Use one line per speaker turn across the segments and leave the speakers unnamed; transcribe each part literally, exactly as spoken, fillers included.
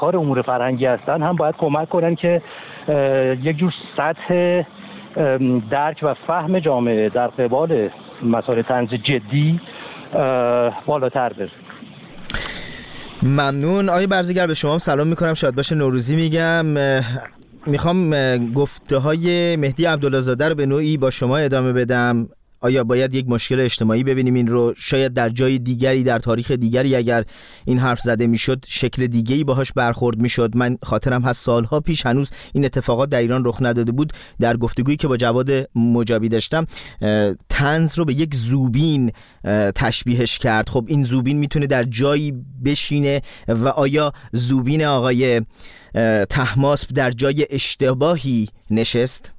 کار امور فرهنگی هستن هم باید کمک کنن که یک جور سطح درک و فهم جامعه در قبال مسائل طنز جدی بالاتر بره.
ممنون. آقای برزگر به شما سلام میکنم، شاد باشه نوروزی میگم. میخوام گفته های مهدی عبدالله‌زاده رو به نوعی با شما ادامه بدم. آیا باید یک مشکل اجتماعی ببینیم این رو؟ شاید در جای دیگری، در تاریخ دیگری اگر این حرف زده میشد شکل دیگه‌ای باهاش برخورد میشد. من خاطرم هست سالها پیش، هنوز این اتفاقات در ایران رخ نداده بود، در گفتگویی که با جواد مجابی داشتم طنز رو به یک زوبین تشبیهش کرد. خب این زوبین میتونه در جایی بشینه و آیا زوبین آقای طهماسب در جای اشتباهی نشست؟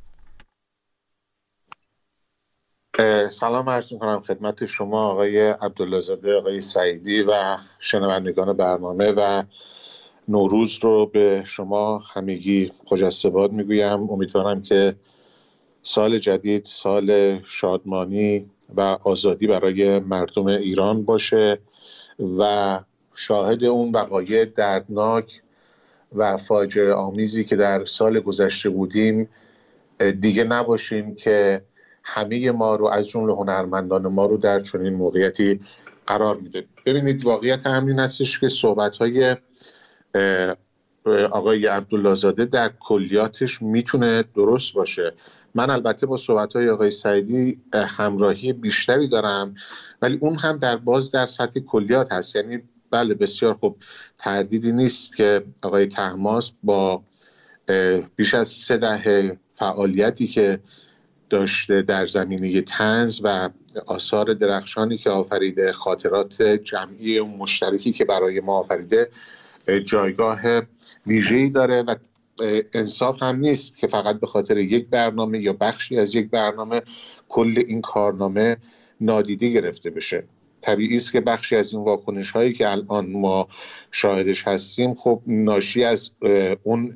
سلام عرض میکنم خدمت شما آقای عبدالله‌زاده، آقای سعیدی و شنوندگان برنامه و نوروز رو به شما همگی خجسته باد میگویم. امیدوارم که سال جدید سال شادمانی و آزادی برای مردم ایران باشه و شاهد اون وقایع دردناک و فاجعه آمیزی که در سال گذشته بودیم دیگه نباشیم که همه ما رو از جمله هنرمندان ما رو در چنین موقعیتی قرار میده. ببینید واقعیت همین هستش که صحبت‌های آقای عبدالله‌زاده در کلیاتش میتونه درست باشه. من البته با صحبت‌های آقای سعیدی همراهی بیشتری دارم، ولی اون هم در باز در سطح کلیات هست. یعنی بله بسیار خوب، تردیدی نیست که آقای طهماسب با بیش از سه دهه فعالیتی که داشته در زمینه طنز و آثار درخشانی که آفریده، خاطرات جمعی و مشترکی که برای ما آفریده، جایگاه ویژه‌ای داره و انصاف هم نیست که فقط به خاطر یک برنامه یا بخشی از یک برنامه کل این کارنامه نادیده گرفته بشه. طبیعی است که بخشی از این واکنش‌هایی که الان ما شاهدش هستیم خب ناشی از اون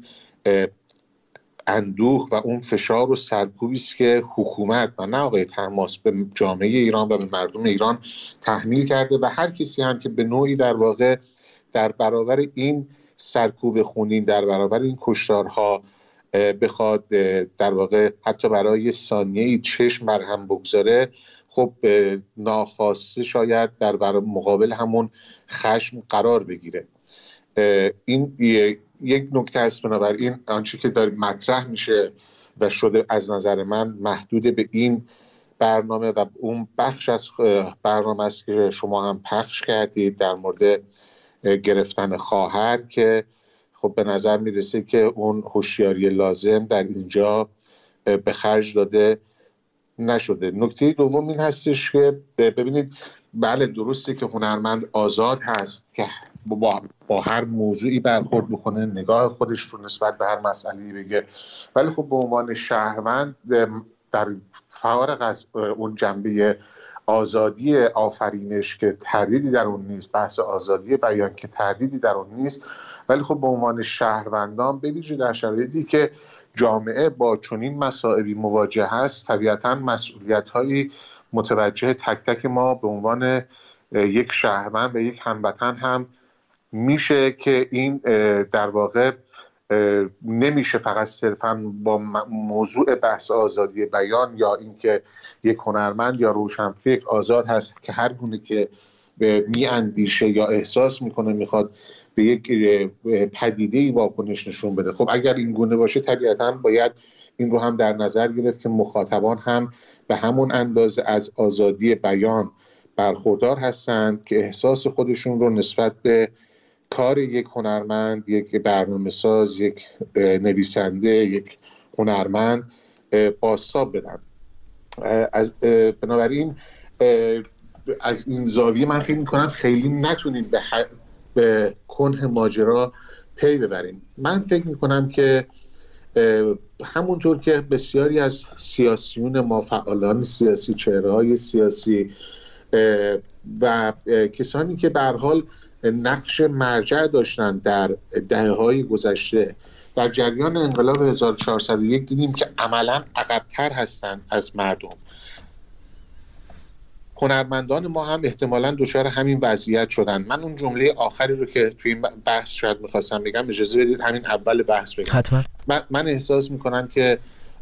اندوه و اون فشار و سرکوبی است که حکومت و نه آقای طهماسب به جامعه ایران و به مردم ایران تحمیل کرده و هر کسی هم که به نوعی در واقع در برابر این سرکوب خونین، در برابر این کشتارها بخواد در واقع حتی برای ثانیه‌ای چشم بر هم بگذاره، خب ناخواسته شاید در مقابل همون خشم قرار بگیره. این یک نکته است. بنابراین آنچه که داره مطرح میشه و شده از نظر من محدود به این برنامه و اون بخش از برنامه است که شما هم پخش کردید در مورد گرفتن خواهر، که خب به نظر میرسه که اون هوشیاری لازم در اینجا به خرج داده نشده. نکته دوم این هستش که ببینید بله درسته که هنرمند آزاد هست که با, با هر موضوعی برخورد بکنه، نگاه خودش رو نسبت به هر مسئله‌ای بگه، ولی خب به عنوان شهروند در فارغ از اون جنبه آزادی آفرینش که تردیدی در اون نیست، بحث آزادی بیان که تردیدی در اون نیست، ولی خب به عنوان شهروندان به ویژه در شرایطی که جامعه با چنین مصائبی مواجه هست، طبیعتاً مسئولیت‌هایی متوجه تک تک ما به عنوان یک شهروند و یک هموطن هم میشه که این در واقع نمیشه فقط صرفاً با موضوع بحث آزادی بیان یا اینکه یک هنرمند یا روشنفکر آزاد هست که هر گونه که میاندیشه یا احساس میکنه میخواد به یک پدیده‌ای واکنش نشون بده. خب اگر این گونه باشه طبیعتاً باید این رو هم در نظر گرفت که مخاطبان هم به همون اندازه از آزادی بیان برخوردار هستند که احساس خودشون رو نسبت به کار یک هنرمند، یک برنامه ساز، یک نویسنده، یک هنرمند بازتاب بدن. از بنابراین از این زاویه من فکر می‌کنم خیلی نتونیم به, به کنه ماجرا پی ببریم. من فکر می‌کنم که همونطور که بسیاری از سیاسیون ما، فعالان سیاسی، چهره‌های سیاسی و کسانی که به هر حال نقش مرجع داشتن در دهه‌های گذشته در جریان انقلاب هزار و چهارصد و یک، دیدیم که عملاً عقب‌تر هستند از مردم. هنرمندان ما هم احتمالاً دچار همین وضعیت شدن. من اون جمله آخری رو که توی این بحث شاید می‌خواستم بگم، اجازه بدید همین اول بحث بگم.
حتما.
من, من احساس می‌کنم که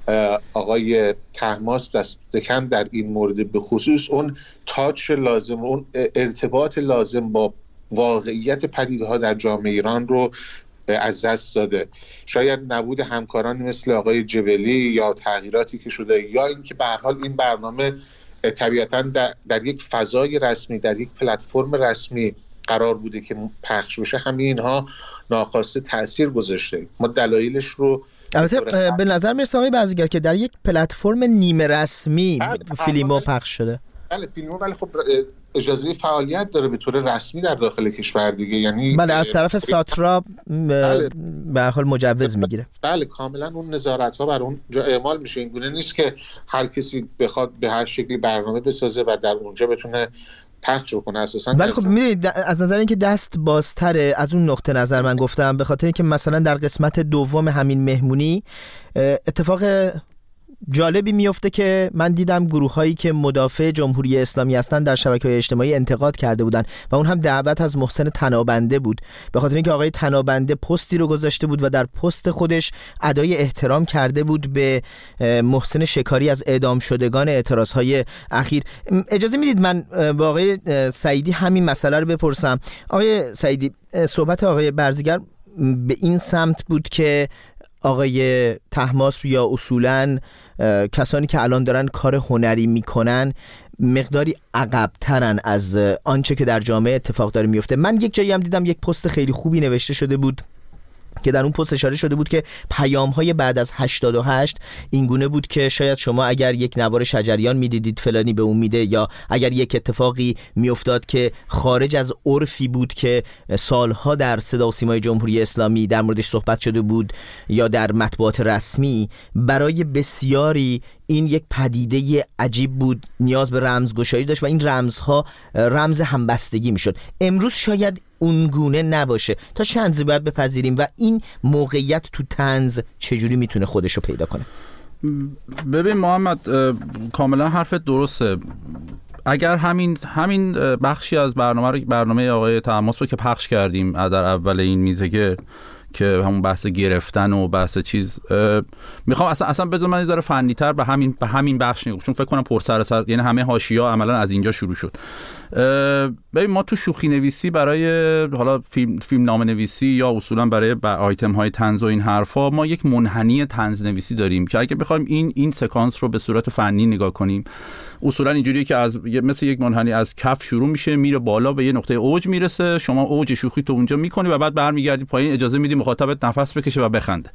آقای طهماسب دست کم در این مورد به خصوص اون تاچ لازم، اون ارتباط لازم با واقعیت پدیده‌ها در جامعه ایران رو از دست داده. شاید نبود همکارانی مثل آقای جبلی یا تغییراتی که شده، یا اینکه به هر حال این برنامه طبیعتاً در, در یک فضای رسمی، در یک پلتفرم رسمی قرار بوده که پخش بشه، همین اینها ناخواسته تأثیر گذاشته. ما دلایلش رو
البته به نظر میرسه آقای برزگر که در یک پلتفرم نیمه رسمی فیلمو پخش شده.
بله فیلمو، ولی خب اجازه فعالیت داره به طور رسمی در داخل کشور دیگه، یعنی
بله از طرف ساترا بله به هر حال مجوز میگیره.
بله کاملا اون نظارت ها بر اون جا اعمال میشه. این گونه نیست که هر کسی بخواد به هر شکلی برنامه بسازه و در اونجا بتونه پخش کنه اساسا.
ولی خب میدونید از نظر اینکه دست بازتره، از اون نقطه نظر من گفتم، به خاطر اینکه مثلا در قسمت دوم همین مهمونی اتفاق جالبی میفته که من دیدم گروه هایی که مدافع جمهوری اسلامی هستن در شبکه‌های اجتماعی انتقاد کرده بودن و اون هم دعوت از محسن تنابنده بود، به خاطر اینکه آقای تنابنده پستی رو گذاشته بود و در پست خودش ادای احترام کرده بود به محسن شکاری از اعدام شدگان اعتراضهای اخیر. اجازه میدید من با آقای سعیدی همین مسئله رو بپرسم. آقای سعیدی، صحبت آقای برزگر به این سمت بود که آقای طهماسب یا اصولاً کسانی که الان دارن کار هنری میکنن مقداری عقب‌ترن از آنچه که در جامعه اتفاق داره میفته. من یک جایی هم دیدم یک پست خیلی خوبی نوشته شده بود که در اون پست اشاره شده بود که پیام‌های بعد از هشتاد و هشت اینگونه بود که شاید شما اگر یک نوار شجریان میدیدید فلانی به اون میده، یا اگر یک اتفاقی میافتاد که خارج از عرفی بود که سالها در صدا و سیمای جمهوری اسلامی در موردش صحبت شده بود یا در مطبوعات رسمی، برای بسیاری این یک پدیده عجیب بود، نیاز به رمزگشایی داشت و این رمزها رمز همبستگی میشد. امروز شاید اونگونه نباشه. تا چند باید بپذیریم و این موقعیت تو طنز چجوری میتونه خودشو پیدا کنه؟
ببین محمد، کاملا حرفت درسته. اگر همین همین بخشی از برنامه رو برنامه آقای طهماسب رو که پخش کردیم در اول این میزگه که همون بحث گرفتن و بحث چیز، میخوام اصلا اصلا بدون من داره فنی‌تر به همین به همین بخش نگم، چون فکر کنم پر سر سر، یعنی همه حاشیه‌ها عملا از اینجا شروع شد. ببین ما تو شوخی نویسی برای حالا فیلم فیلم نامه نویسی یا اصولا برای آیتم های طنز و این حرفا ما یک منحنی طنز نویسی داریم که اگه بخوایم این این سکانس رو به صورت فنی نگاه کنیم، اصولا اینجوریه که از مثل یک منحنی از کف شروع میشه، میره بالا به یه نقطه اوج میرسه، شما اوج شوخی تو اونجا میکنی و بعد برمیگردی پایین، اجازه میدی مخاطبت نفس بکشه و بخنده.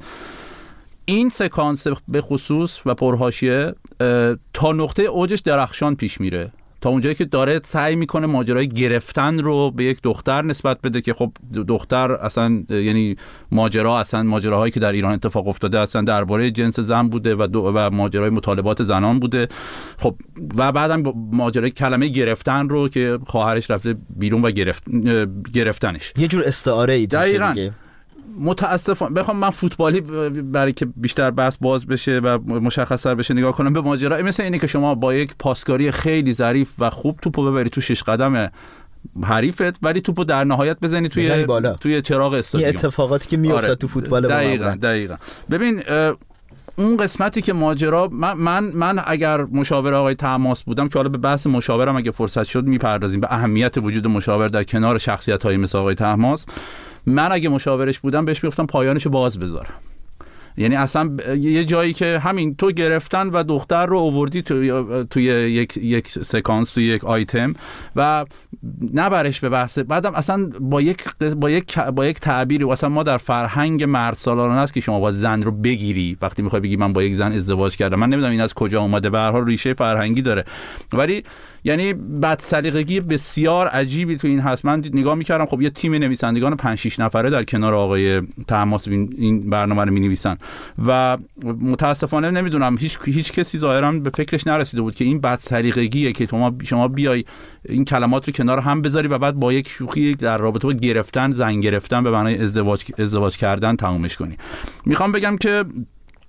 این سکانس به خصوص و پرحاشیه تا نقطه اوجش درخشان پیش میره، تا اونجایی که داره سعی میکنه ماجرای گرفتن رو به یک دختر نسبت بده که خب دختر اصلا، یعنی ماجرا اصلا ماجراهایی که در ایران اتفاق افتاده اصلا درباره جنس زن بوده و و ماجرای مطالبات زنان بوده. خب و بعدم ماجرای کلمه گرفتن رو که خواهرش رفته بیرون و گرفت گرفتنش،
یه جور استعاره ای دیگه.
متاسفانه بخوام من فوتبالی برای که بیشتر بحث باز بشه و مشخص‌تر بشه نگاه کنم به ماجرا، مثل اینه که شما با یک پاسکاری خیلی ظریف و خوب توپو ببری تو شش قدم حریفت، ولی توپو در نهایت بزنی توی توی چراغ استادیوم.
این اتفاقاتی که میافتاد آره. تو فوتبال
دقیقاً دقیقاً. ببین اون قسمتی که ماجرا من من, من اگر مشاور آقای طهماسب بودم، که حالا به بحث مشاورم اگه فرصت شد میپردازیم، به اهمیت وجود مشاور در کنار شخصیت‌های مثل آقای طهماسب، من اگه مشاورش بودم بهش میگفتم پایانشو باز بذار. یعنی اصلا یه جایی که همین تو گرفتن و دختر رو آوردی توی توی یک یک سکانس، توی یک آیتم و نبرش به بحث، بعدم اصلا با یک با یک با یک تعبیری، اصلا ما در فرهنگ مرد سالارانه است که شما با زن رو بگیری وقتی میخوای بگی من با یک زن ازدواج کردم. من نمیدونم این از کجا اومده، به هر حال ریشه فرهنگی داره، ولی یعنی بدسلیقگی بسیار عجیبی تو این هست. من نگاه میکردم خب یه تیم نویسندگان پنج شش نفره در کنار آقای طهماسب این برنامه رو مینویسن و متاسفانه نمیدونم هیچ هیچ کسی ظاهرا به فکرش نرسیده بود که این بدسلیقگیه که شما شما بیای این کلمات رو کنار هم بذاری و بعد با یک شوخی در رابطه با گرفتن، زن گرفتن به معنای ازدواج ازدواج کردن تمومش کنی. میخوام بگم که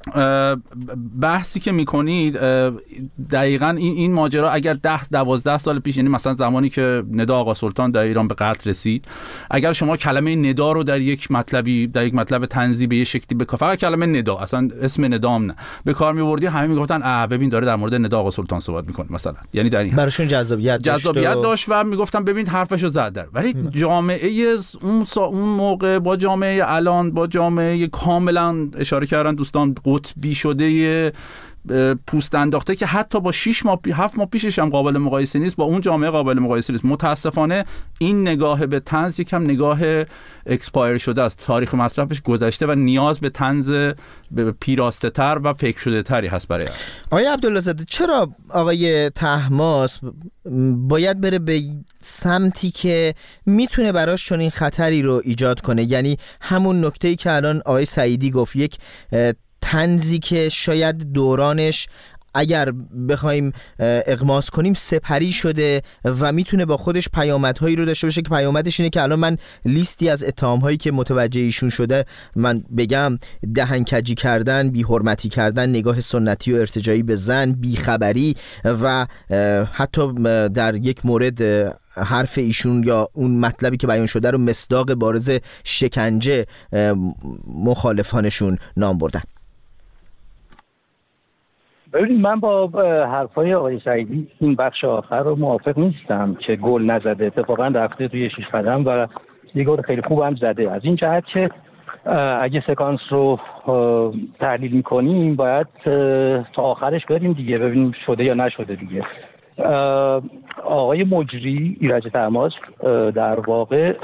بحثی که میکنید دقیقاً این این ماجرا اگر ده دوازده سال پیش، یعنی مثلا زمانی که ندا آقا سلطان در ایران به قتل رسید، اگر شما کلمه ندا رو در یک مطلبی در یک مطلب طنزی به یه شکلی به فقط کلمه ندا، اصلا اسم ندام نه، به کار می‌بردی، همه میگفتن اه ببین داره در مورد ندا آقا سلطان صحبت میکنه مثلا، یعنی در این
براشون جذابیت داشت
جذابیت داشت و میگفتن ببین حرفشو زد در. ولی جامعه اون اون موقع با جامعه الان، با جامعه کاملا اشاره کردن دوستان قطبی شده پوست انداخته که حتی با شش ماه هفت ماه پیشش هم قابل مقایسه نیست، با اون جامعه قابل مقایسه نیست. متاسفانه این نگاه به طنز یکم نگاه اکسپایر شده است، تاریخ مصرفش گذشته و نیاز به طنز پیراسته تر و فکر شده تری هست برای
آقای عبدالله‌زاده. چرا آقای طهماسب باید بره به سمتی که میتونه براش چنین خطری رو ایجاد کنه؟ یعنی همون نکته‌ای که الان آقای سعیدی گفت، یک طنزی که شاید دورانش اگر بخوایم اغماس کنیم سپری شده و میتونه با خودش پیامدهایی رو داشته باشه که پیامدش اینه که الان من لیستی از اتهام‌هایی که متوجه ایشون شده من بگم: دهنکجی کردن، بی‌حرمتی کردن، نگاه سنتی و ارتجاعی به زن، بیخبری و حتی در یک مورد حرف ایشون یا اون مطلبی که بیان شده رو مصداق بارز شکنجه مخالفانشون نام بردن.
ببینید من با حرفای آقای سعیدی این بخش آخر رو موافق نیستم که گل نزده، اتفاقا رفته توی شیش قدم و یه گل خیلی خوب هم زده. از این جهت که اگه سکانس رو تحلیل میکنیم باید تا آخرش بریم دیگه، ببینیم شده یا نشده دیگه. آقای مجری ایرج طهماسب در واقع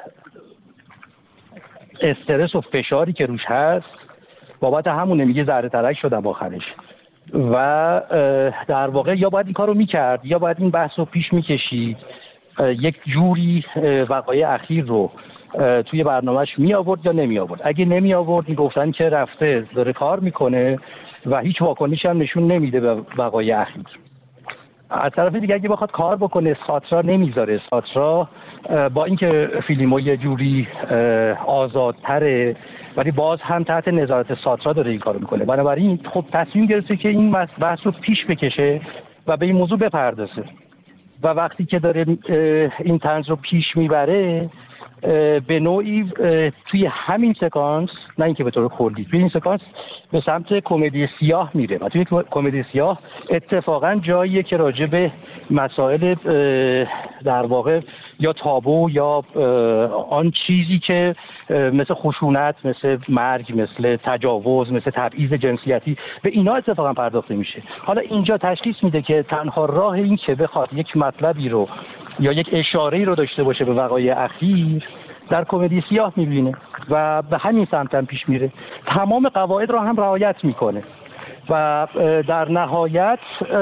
استرس و فشاری که روش هست بابت همونه میگه ذره ترک شدم آخرش، و در واقع یا باید این کار رو میکرد یا باید این بحث رو پیش میکشید، یک جوری وقایع اخیر رو توی برنامهش می آورد یا نمی آورد. اگه نمی آورد میگفتن که رفته داره کار میکنه و هیچ واکنش هم نشون نمیده به وقایع اخیر. از طرف دیگه اگه بخواد کار بکنه ساترا نمیذاره. ساترا با اینکه فیلمو یه جوری آزادتره ولی باز هم تحت نظارت ساترا داره این کارو میکنه. بنابراین خب تصمیم گرفته که این بحث رو پیش بکشه و به این موضوع بپردازه و وقتی که داره این طنز رو پیش میبره به نوعی توی همین سکانس، نه اینکه به طور کلی، توی این سکانس به سمت کمدی سیاه میره و توی کمدی سیاه اتفاقا جاییه که راجع به مسائل در واقع یا تابو یا آن چیزی که مثل خشونت، مثل مرگ، مثل تجاوز، مثل تبعیض جنسیتی، به اینا اتفاقا پرداخته میشه. حالا اینجا تشخیص میده که تنها راه این که بخواد یک مطلبی رو یا یک اشاره‌ای رو داشته باشه به وقایع اخیر در کمدی سیاه میبینه و به همین سمت هم پیش میره. تمام قواعد رو هم رعایت میکنه و در نهایت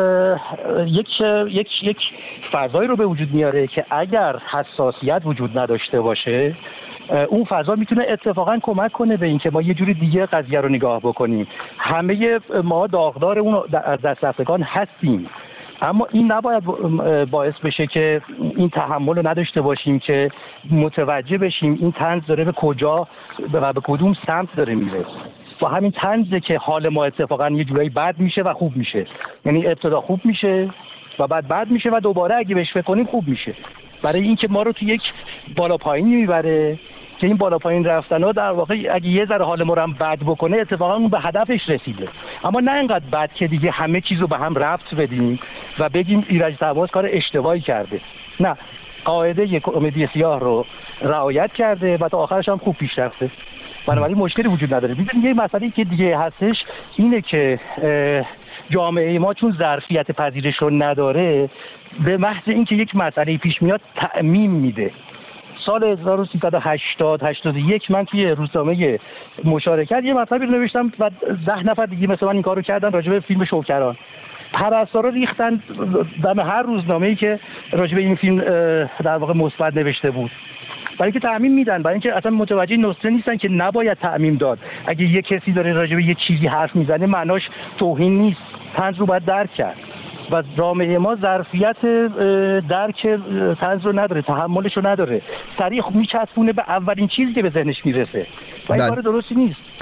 یک یک یک فضایی رو به وجود میاره که اگر حساسیت وجود نداشته باشه اون فضا میتونه اتفاقا کمک کنه به اینکه ما یه جوری دیگه قضیه رو نگاه بکنیم. همه ما داغدار اون دست رفتگان هستیم، اما این نباید باعث بشه که این تحمل رو نداشته باشیم که متوجه بشیم این طنز داره به کجا و به کدوم سمت داره میره. با همین طنزه که حال ما اتفاقا یه جورایی بد میشه و خوب میشه. یعنی ابتدا خوب میشه و بعد بد میشه و دوباره اگه بهش فکر کنیم خوب میشه، برای اینکه ما رو تو یک بالا پایینی میبره که این بالا پایین رفتن‌ها در واقع اگه یه ذره حال ما رو هم بد بکنه اتفاقا اون به هدفش رسیده، اما نه اینقدر بد که دیگه همه چیز رو به هم ربط بدیم و بگیم ایرج طهماسب کار اشتباهی کرده. نه، قاعده یک کمدی سیاه رو رعایت کرده و تا آخرش هم خوب پیش رفته. بنابراین مشکلی وجود نداره. ببین یه مسئله که دیگه هستش اینه که جامعه ما چون ظرفیت پذیرش رو نداره به محض اینکه یک مسئله پیش میاد تعمیم میده. سال هزار و سیصد و هشتاد هشتاد و یک من توی روزنامه مشارکت یه مطلبی رو نوشتم و ده نفر دیگه مثل من این کارو کردن راجع به فیلم شوکران. پرستارا ریختن دم هر روزنامه‌ای که راجع به این فیلم در واقع مثبت نوشته بود، برای اینکه تعمیم میدن، برای اینکه اصلا متوجه نکته نیستن که نباید تعمیم داد. اگه یه کسی داره راجع به یه چیزی حرف میزنه معناش توهین نیست، طنز رو باید درک کرد و جامعه ما ظرفیت درک طنز رو نداره، تحملش رو نداره، سریع میچسبونه به اولین چیزی که به ذهنش میرسه و این کار درستی نیست.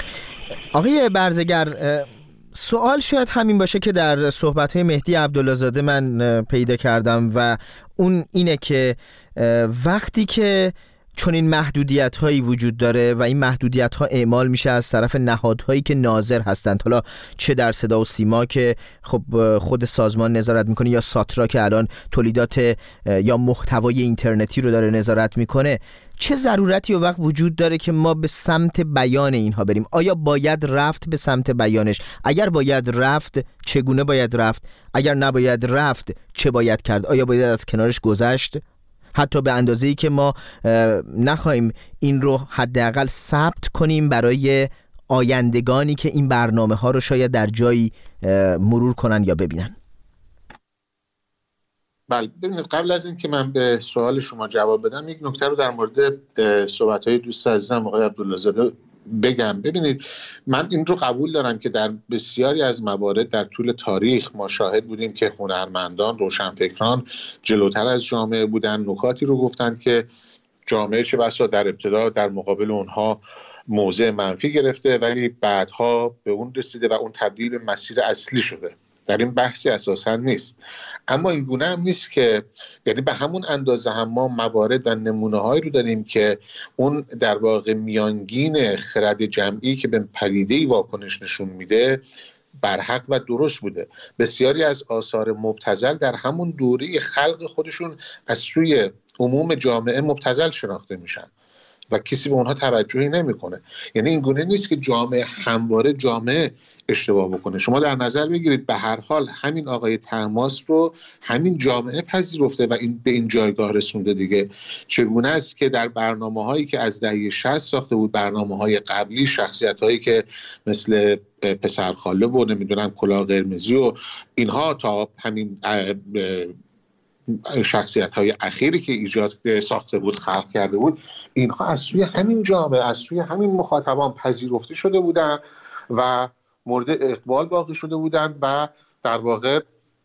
آقای برزگر، سوال شاید همین باشه که در صحبت‌های مهدی عبدالله‌زاده من پیدا کردم و اون اینه که وقتی که چون این محدودیت هایی وجود داره و این محدودیت ها اعمال میشه از طرف نهادهایی که ناظر هستند، حالا چه در صدا و سیما که خب خود سازمان نظارت میکنه یا ساترا که الان تولیدات یا محتوای اینترنتی رو داره نظارت میکنه، چه ضرورتی و وقت وجود داره که ما به سمت بیان اینها بریم؟ آیا باید رفت به سمت بیانش؟ اگر باید رفت چگونه باید رفت؟ اگر نباید رفت چه باید کرد؟ آیا باید از کنارش گذشت؟ حتی به اندازه‌ای که ما نخواهیم این رو حداقل ثبت کنیم برای آیندگانی که این برنامه ها رو شاید در جایی مرور کنن یا ببینن.
بله، ببینید قبل از این که من به سوال شما جواب بدم یک نکته رو در مورد صحبت‌های دوست عزیزم آقای عبدالله‌زاده بگم. ببینید من این رو قبول دارم که در بسیاری از موارد در طول تاریخ ما شاهد بودیم که هنرمندان، روشنفکران جلوتر از جامعه بودن، نکاتی رو گفتن که جامعه چه بسا در ابتدا در مقابل اونها موضع منفی گرفته ولی بعدها به اون رسیده و اون تبدیل به مسیر اصلی شده. در این بحثی اساسا نیست. اما این گونه هم نیست که یعنی به همون اندازه هم ما موارد و نمونه هایی رو داریم که اون در واقع میانگین خرد جمعی که به پدیده‌ای واکنش نشون میده برحق و درست بوده. بسیاری از آثار مبتذل در همون دوره خلق خودشون از سوی عموم جامعه مبتذل شناخته میشن و کسی به اونها توجهی نمیکنه. یعنی این گونه نیست که جامعه همواره جامعه اشتباه بکنه. شما در نظر بگیرید به هر حال همین آقای طهماسب رو همین جامعه پذیرفته و این به این جایگاه رسونده دیگه. چگونه است که در برنامه‌هایی که از دهه شصت ساخته بود، برنامه‌های قبلی، شخصیت‌هایی که مثل پسرخاله و نمیدونم کلاه قرمزی و اینها تا همین شخصیت‌های اخیری که ایجاد ساخته بود، خلق کرده بود، اینها از سوی همین جامعه، از سوی همین مخاطبان پذیرفته شده بودن و مورد اقبال باقی شده بودند و در واقع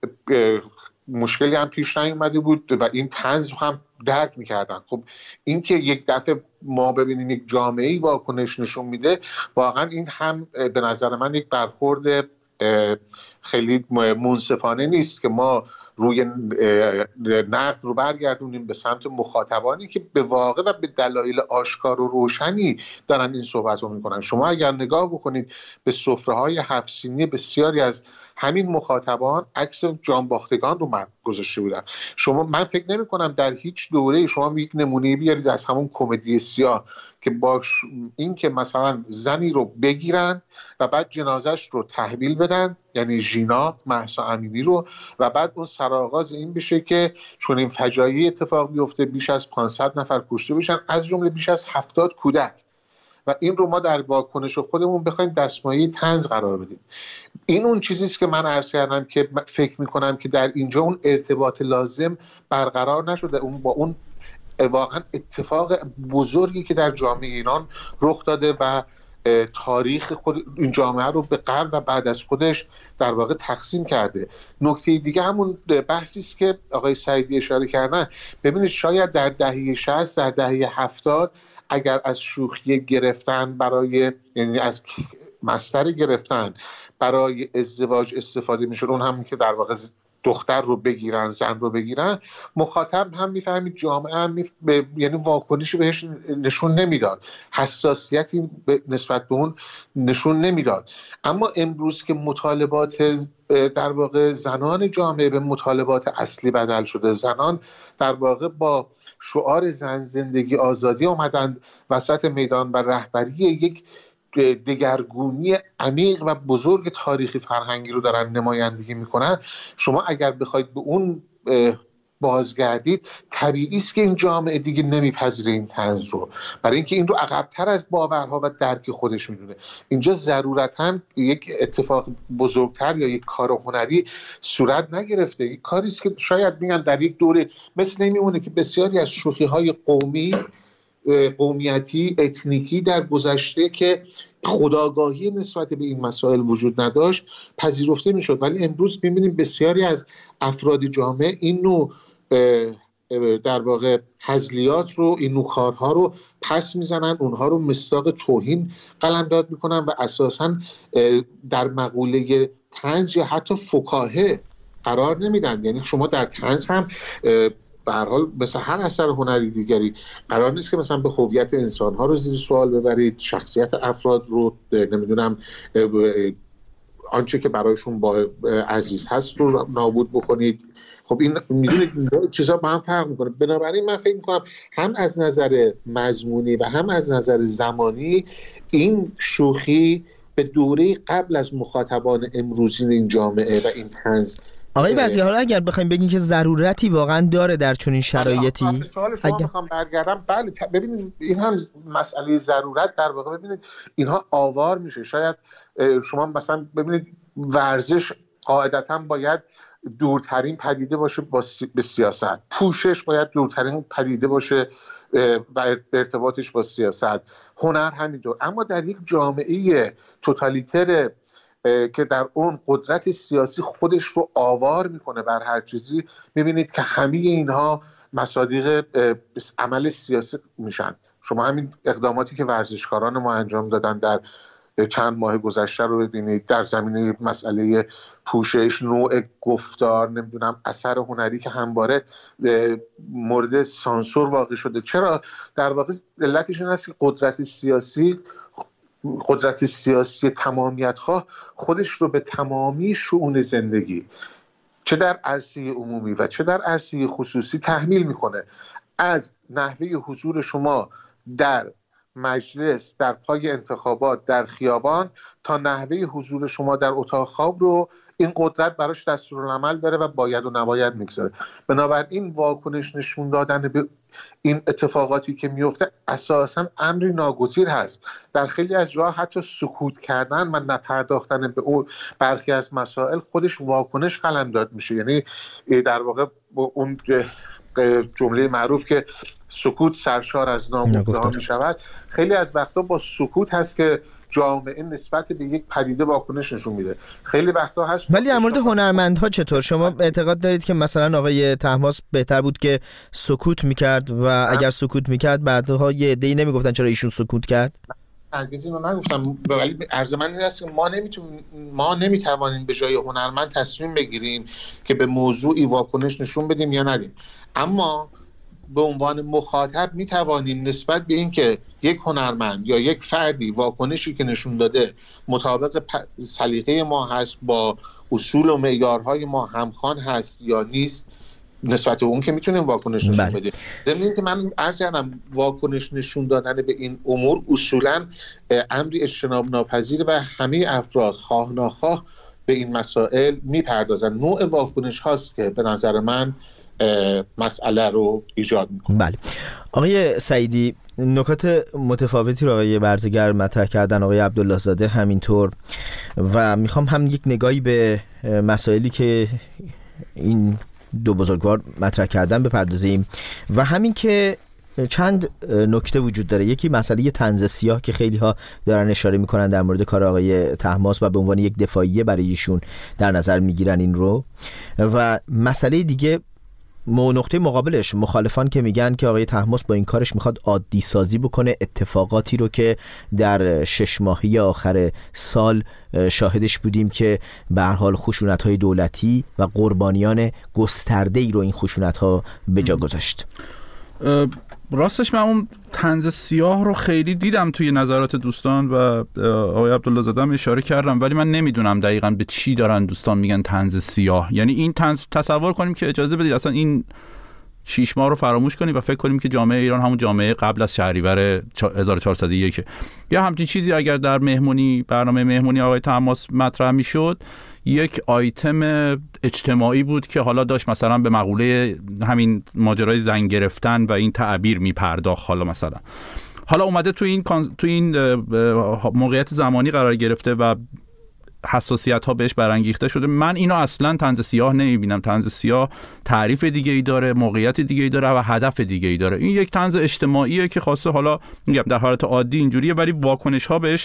مشکلی هم پیش نیامده بود و این طنز هم درک میکردن. خب این که یک دفعه ما ببینیم یک جامعه‌ای واکنش نشون میده، واقعا این هم به نظر من یک برخورد خیلی منصفانه نیست که ما روی نقد رو برگردونیم به سمت مخاطبانی که به واقع و به دلایل آشکار و روشنی دارن این صحبت رو میکنن. شما اگر نگاه بکنید به سفره‌های هفت سینی بسیاری از همین مخاطبان عکس جانباختگان رو من گذاشته بودن. شما من فکر نمی کنم در هیچ دوره شما یک نمونه بیارید از همون کمدی سیاه که باش این که مثلا زنی رو بگیرن و بعد جنازش رو تحویل بدن، یعنی ژینا مهسا امینی رو، و بعد اون سرآغاز این بشه که چون این فجایعی اتفاق بیفته بیش از پانصد نفر کشته بشن، از جمله بیش از هفتاد کودک، و این رو ما در واکنش خودمون بخوایم دستمایه طنز قرار بدیم. این اون چیزی است که من عرض کردم که فکر می‌کنم که در اینجا اون ارتباط لازم برقرار نشده، اون با اون واقعا اتفاق بزرگی که در جامعه ایران رخ داده و تاریخ خود این جامعه رو به قبل و بعد از خودش در واقع تقسیم کرده. نکته دیگه همون بحثی است که آقای سعیدی اشاره کردن. ببینید شاید در دهه شصت، در دهه هفتاد اگر از شوخی گرفتن برای، یعنی از مصدر گرفتن برای ازدواج استفاده میشد، اون هم که در واقع دختر رو بگیرن، زن رو بگیرن، مخاطب هم میفهمید، جامعه هم می... ب... یعنی واکنشی بهش نشون نمیداد، حساسیتی نسبت به اون نشون نمیداد. اما امروز که مطالبات در واقع زنان جامعه به مطالبات اصلی بدل شده، زنان در واقع با شعار زن زندگی آزادی آمدن وسط میدان و رهبری یک دگرگونی عمیق و بزرگ تاریخی فرهنگی رو دارن نمایندگی میکنن. شما اگر بخواید به اون بازگردید، طبیعی است که این جامعه دیگه نمیپذیره این طنز رو، برای اینکه این رو عقب‌تر از باورها و درک خودش میدونه. اینجا ضرورتاً یک اتفاق بزرگتر یا یک کار هنری صورت نگرفته، یک کاری است که شاید میگن در یک دوره مثل این میمونه که بسیاری از شوخی‌های قومی، قومیتی، اتنیکی در گذشته که خودآگاهی نسبت به این مسائل وجود نداشت پذیرفته میشد، ولی امروز میبینیم بسیاری از افراد جامعه این نوع در واقع هزلیات رو، این نوکارها رو پس میزنن، اونها رو مصداق توهین قلمداد میکنن و اساساً در مقوله طنز یا حتی فکاهه قرار نمیدن. یعنی شما در طنز هم به هر حال مثل هر اثر هنری دیگری قرار نیست که مثلا به هویت انسان‌ها رو زیر سوال ببرید، شخصیت افراد رو نمیدونم آنچه که برایشون با عزیز هست رو نابود بکنید. خب این میدونید چیزا با هم فرق میکنه. بنابراین من فکر میکنم هم از نظر مضمونی و هم از نظر زمانی این شوخی به دوره قبل از مخاطبان امروزی این جامعه و این طنز.
آقای برزگر، حالا اگر بخوایم بگیم که ضرورتی واقعا داره در چنین شرایطی،
به سوال شما اگر... میخوام برگردم. بله ببینید این هم مسئله ضرورت در واقع. ببینید اینها آوار میشه. شاید شما مثلا ببینید ورزش قاعدتاً باید دورترین پدیده باشه با سی... به سیاست. پوشش باید دورترین پدیده باشه و ارتباطش با سیاست. هنر همینطور. اما در یک جامعه توتالیتر که در اون قدرت سیاسی خودش رو آوار میکنه بر هر چیزی، میبینید که همه اینها مصادیق عمل سیاسی میشن. شما همین اقداماتی که ورزشکاران ما انجام دادن در چند ماه گذشته رو ببینید، در زمینه مسئله پوشش، نوع گفتار، نمیدونم اثر هنری که همواره مورد سانسور واقع شده. چرا؟ در واقع علتش این است که قدرت سیاسی قدرت سیاسی تمامیت‌خواه خودش رو به تمامی شؤون زندگی، چه در عرصه عمومی و چه در عرصه خصوصی، تحمیل میکنه. از نحوه حضور شما در مجلس، در پای انتخابات، در خیابان، تا نحوه حضور شما در اتاق خواب رو این قدرت براش دستورالعمل داره و باید و نباید میگذاره. بنابراین واکنش نشون دادن به این اتفاقاتی که میفته اساساً امری ناگزیر هست. در خیلی از جاها حتی سکوت کردن و نپرداختن به اون برخی از مسائل خودش واکنش قلمداد میشه. یعنی در واقع اون جمله معروف که سکوت سرشار از ناگفته‌ها میشود، خیلی از وقتا با سکوت هست که جامعه نسبت به یک پدیده واکنش نشون میده. خیلی وقتا هست.
ولی در مورد هنرمندها چطور؟ شما اعتقاد دارید که مثلا آقای طهماسب بهتر بود که سکوت میکرد و اگر سکوت میکرد بعدها یه عده‌ای نمیگفتن چرا ایشون سکوت کرد؟
هرگز اینو نگفتم، ولی عرض من این است که ما نمیتونیم ما نمیتوانیم به جای هنرمند تصمیم بگیریم که به موضوعی واکنش نشون بدیم یا ندیم. اما به عنوان مخاطب میتوانیم نسبت به این که یک هنرمند یا یک فردی واکنشی که نشون داده مطابق سلیقه ما هست، با اصول و معیارهای ما همخوان هست یا نیست، نسبت به اون که میتونیم واکنش نشون بدیم. ضمن اینکه من عرض کردم واکنش نشون دادن به این امور اصولاً امری اجتناب ناپذیر و همه افراد خواه ناخواه به این مسائل میپردازن. نوع واکنش هاست که به نظر من مسئله رو ایجاد میکنه.
بله آقای سعیدی، نکات متفاوتی رو آقای برزگر مطرح کردن، آقای عبدالله زاده همینطور، و میخوام هم یک نگاهی به مسائلی که این دو بزرگوار مطرح کردن بپردازیم و همین که چند نکته وجود داره. یکی مسئله طنز سیاه که خیلی ها دارن اشاره میکنن در مورد کار آقای طهماسب و به عنوان یک دفاعیه برای ایشون در نظر میگیرن این رو، و مسئله دیگه نقطه مقابلش مخالفان که میگن که آقای طهماسب با این کارش میخواد عادی سازی بکنه اتفاقاتی رو که در شش ماهه آخر سال شاهدش بودیم که به هر حال خشونت‌های دولتی و قربانیان گسترده‌ای رو این خشونت‌ها به جا گذاشت.
راستش من اون طنز سیاه رو خیلی دیدم توی نظرات دوستان و آقای عبدالله زاده هم اشاره کردم، ولی من نمیدونم دقیقاً به چی دارن دوستان میگن طنز سیاه. یعنی این طنز، تصور کنیم که اجازه بدید اصلا این شش ماه رو فراموش کنیم و فکر کنیم که جامعه ایران همون جامعه قبل از شهریور هزار و چهارصد و یک یا همچین چیزی اگر در مهمونی برنامه مهمونی آقای طهماسب مطرح میشد، یک آیتم اجتماعی بود که حالا داشت مثلا به مقوله همین ماجرای زن گرفتن و این تعبیر میپرداخت. حالا مثلا حالا اومده تو این تو این موقعیت زمانی قرار گرفته و حساسیت ها بهش برانگیخته شده. من اینو اصلا طنز سیاه نمیبینم. طنز سیاه تعریف دیگه ای داره، موقعیت دیگه ای داره و هدف دیگه ای داره. این یک طنز اجتماعیه که خاصه حالا میگم در حالت عادی اینجوریه، ولی واکنش ها بهش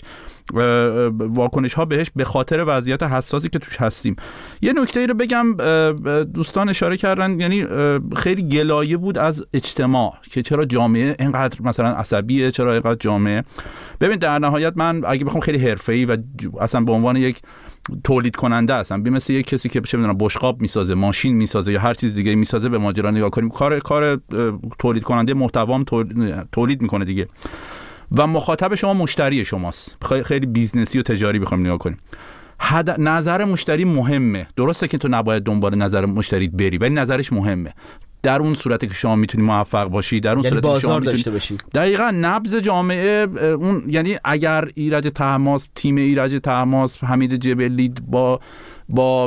واکنش ها بهش به خاطر وضعیت حساسی که توش هستیم. یه نکته ای رو بگم، دوستان اشاره کردن، یعنی خیلی گلایه بود از اجتماع که چرا جامعه اینقدر مثلا عصبیه، چرا اینقدر جامعه. ببین در نهایت من اگه بخوام خیلی حرفه‌ای و اصلا به عنوان یک تولید کننده هستم، بی مثل یک کسی که چه میدونم بشقاب میسازه، ماشین میسازه یا هر چیز دیگه میسازه، به ماجرا نگاه کنیم، کار کار تولید کننده محتوام تولید میکنه دیگه و مخاطب شما مشتری شماست. خیلی بیزنسی و تجاری بخوام نگاه کنیم، حد... نظر مشتری مهمه. درسته که تو نباید دنبال نظر مشتری بری، ولی نظرش مهمه. در اون صورتی که شما میتونی موفق باشی، در اون
یعنی
صورتی که شما
میتونی
داشته
باشی.
دقیقاً نبض جامعه اون، یعنی اگر ایرج طهماسب، تیم ایرج طهماسب، حمید جبلی با با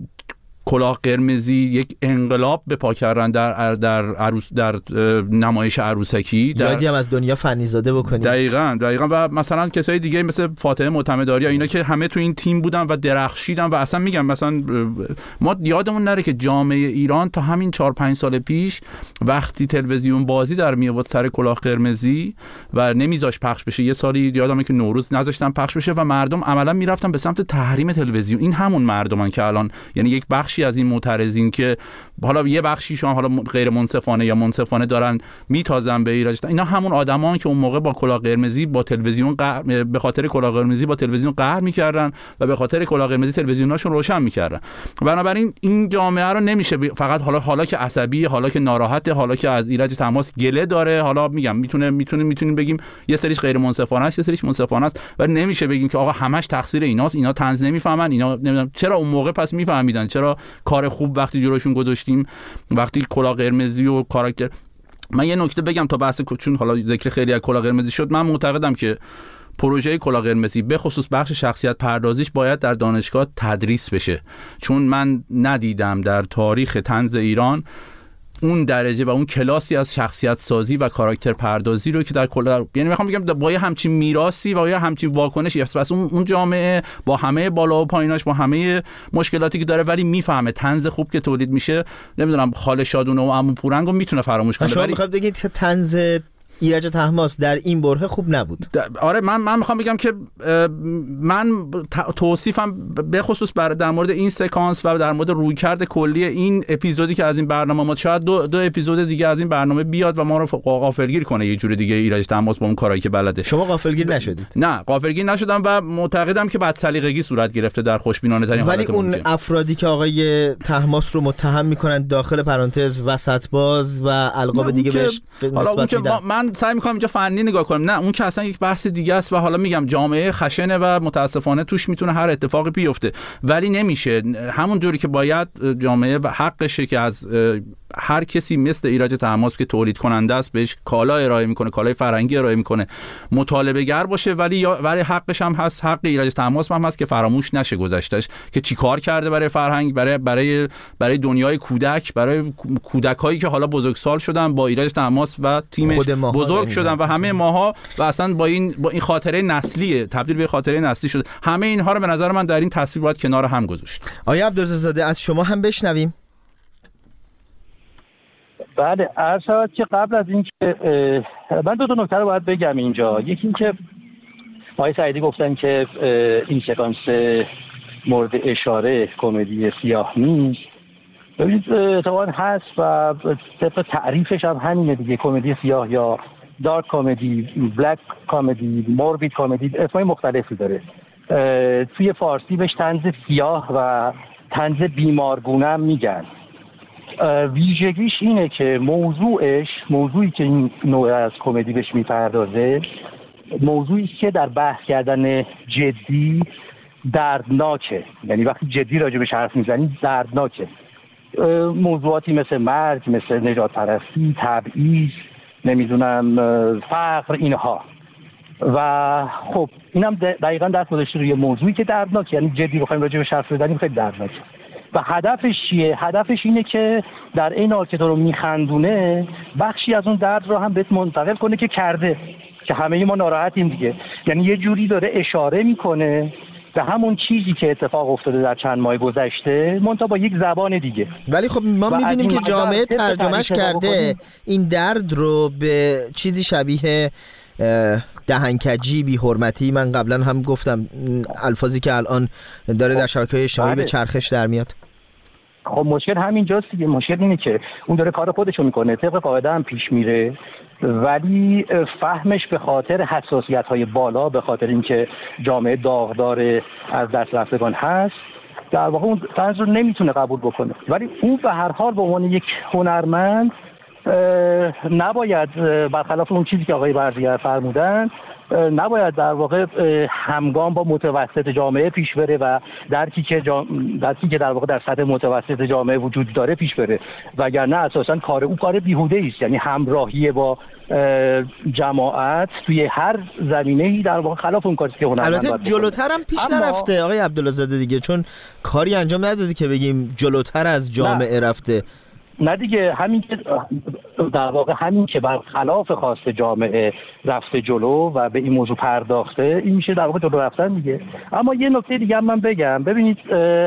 کلاه قرمزی یک انقلاب به پا کردن در در عروس در نمایش عروسکی، در
یادی هم از دنیا فنیزاده بکنیم.
دقیقاً دقیقاً و مثلا کسای دیگه مثل فاطمه معتمدآریا، اینا که همه تو این تیم بودن و درخشیدن و اصلا میگم مثلا ما یادمون نره که جامعه ایران تا همین چهار پنج سال پیش وقتی تلویزیون بازی در می آورد سر کلاه قرمزی و نمیذاش پخش بشه، یه سالی یادمه که نوروز نذاشتن پخش بشه و مردم عملا میرفتن به سمت تحریم تلویزیون. این همون مردمان که الان، یعنی یک بخش از این معترضین که حالا یه بخشیشون حالا غیر منصفانه یا منصفانه دارن میتازن به ایرج، اینا همون آدمان که اون موقع با کلاه قرمزی با تلویزیون قهر، به خاطر کلاه قرمزی با تلویزیون قهر میکردن و به خاطر کلاه قرمزی تلویزیوناشون روشن میکردن. بنابراین این جامعه رو نمیشه فقط حالا حالا که عصبی، حالا که ناراحته، حالا که از ایرج طهماسب گله داره، حالا میگم میتونه میتونه میتونیم بگیم یه سریش غیر منصفانه است، یه سریش منصفانه است، ولی نمیشه بگیم که آقا همش تقصیر ایناست، اینا طنز نمیفهمن، اینا نمیدونم چرا اون موقع پس میفهمیدن، چرا کار خوب وقتی جلوشون گذاشتیم، وقتی کلاه قرمزی و کاراکتر. من یه نکته بگم تا بحث، چون حالا ذکر خیلی از کلاه قرمزی شد، من معتقدم که پروژه کلاه قرمزی به خصوص بخش شخصیت پردازیش باید در دانشگاه تدریس بشه، چون من ندیدم در تاریخ طنز ایران اون درجه و اون کلاسی از شخصیت سازی و کاراکتر پردازی رو که در کل، یعنی میخوام بگم با یه همچین میراثی و یه همچین واکنشی، پس اون اون جامعه با همه بالا و پاییناش، با همه مشکلاتی که داره، ولی میفهمه طنز خوب که تولید میشه، نمیدونم خاله شادونه و عمو پورنگو میتونه فراموش کنه.
شما میخواد بگید که طنز ایرج طهماسب در این برهه خوب نبود؟
آره من من میخوام بگم که من توصیفم به خصوص در مورد این سکانس و در مورد رویکرد کلی این اپیزودی که از این برنامه ما، شاید دو, دو اپیزود دیگه از این برنامه بیاد و ما رو غافلگیر کنه یه جور دیگه ایرج طهماسب با اون کارایی که بلده.
شما غافلگیر نشدید؟
نه غافلگیر نشدم و معتقدم که بعد سلیقگی صورت گرفته در خوشبینانه ترین حالت.
ولی اون
ممکن.
افرادی که آقای طهماسب رو متهم میکنن داخل پرانتز وسط باز و القاب دیگه بهش نسبت میدن، من
سعی میکنم اینجا فنی نگاه کنم، نه اون که اصلا یک بحث دیگه است و حالا میگم جامعه خشنه و متاسفانه توش میتونه هر اتفاقی بیفته، ولی نمیشه همون جوری که باید جامعه و حقشه که از هر کسی مثل ایرج طهماسب که تولید کننده است بهش کالا ارائه میکنه، کالای فرهنگی ارائه میکنه، مطالبه گر باشه، ولی ولی حقش هم هست، حق ایرج طهماسب هم هست که فراموش نشه گذشتهش که چیکار کرده برای فرهنگ، برای برای برای دنیای کودک، برای کودکایی که حالا بزرگسال شدن با ایرج طهماسب و تیمش بزرگ شدن و همه ماها و اصلا با این با این خاطره نسلیه تبدیل به خاطره نسلی شده. همه اینها رو به نظر من در این تصویر باید کنار هم گذاشت.
آیا عبدالرضا از شما هم بشنویم.
بله، عرض شود که قبل از این که من دو تا نکته رو باید بگم اینجا. یکی این که آقای سعیدی گفتن که این سکانس مورد اشاره کمدی سیاه نیست. ببینید اتفاقا هست و طبق تعریفش هم همینه دیگه، کمدی سیاه یا دارک کمدی، بلک کمدی، موربید کمدی، اسمای مختلفی داره. توی فارسی بهش طنز سیاه و طنز بیمارگونه هم میگن. ویژگیش اینه که موضوعش، موضوعی که این نوع از کمدی بهش میپردازه، موضوعی که در بحث کردن جدی دردناکه، یعنی وقتی جدی راجع بهش حرف میزنی دردناکه. موضوعاتی مثل مرگ، مثل نجات پرستی، تبعیض، نمیدونم فقر، اینها. و خب اینم دقیقاً دست گذاشته روی موضوعی که دردناکه، یعنی جدی بخوایم راجع بهش حرف بزنیم خیلی دردناکه. و هدفش چیه؟ هدفش اینه که در این حال که تو رو میخندونه بخشی از اون درد رو هم بهت منتقل کنه که کرده، که همه ما ناراحتیم دیگه. یعنی یه جوری داره اشاره میکنه به همون چیزی که اتفاق افتاده در چند ماه گذشته، منتها با یک زبان دیگه.
ولی خب ما می‌بینیم که جامعه ترجمهش کرده این درد رو به چیزی شبیه دهنکجی، بی حرمتی. من قبلا هم گفتم الفاظی که الان داره در شبکه‌های اجتماعی به چرخش در میاد.
خب مشکل همینجاست دیگه. مشکل اینه که اون داره کار خودشو میکنه، طبق قاعده هم پیش میره، ولی فهمش به خاطر حساسیت‌های بالا، به خاطر اینکه جامعه داغدار از دست رفتگان هست، در واقع اون طرز رو نمیتونه قبول بکنه. ولی اون به هر حال به عنوان یک هنرمند نباید برخلاف اون چیزی که آقای برزگر فرمودن، نباید در واقع همگام با متوسط جامعه پیش بره و درکی که جام... درکی که در واقع در سطح متوسط جامعه وجود داره پیش بره، وگرنه اساساً کار او کار بیهوده است. یعنی همراهی با جماعت توی هر زمینه‌ای در واقع خلاف اون کاری که هنرمند باید بکنه.
البته جلوتر هم پیش اما... نرفته آقای عبدالله‌زاده دیگه، چون کاری انجام ندادی که بگیم جلوتر از جامعه نه. رفته.
نه دیگه، همین که در واقع همین که برخلاف خواست جامعه رفته جلو و به این موضوع پرداخته، این میشه در واقع جلو رفتن دیگه. اما یه نکته دیگه هم من بگم، ببینید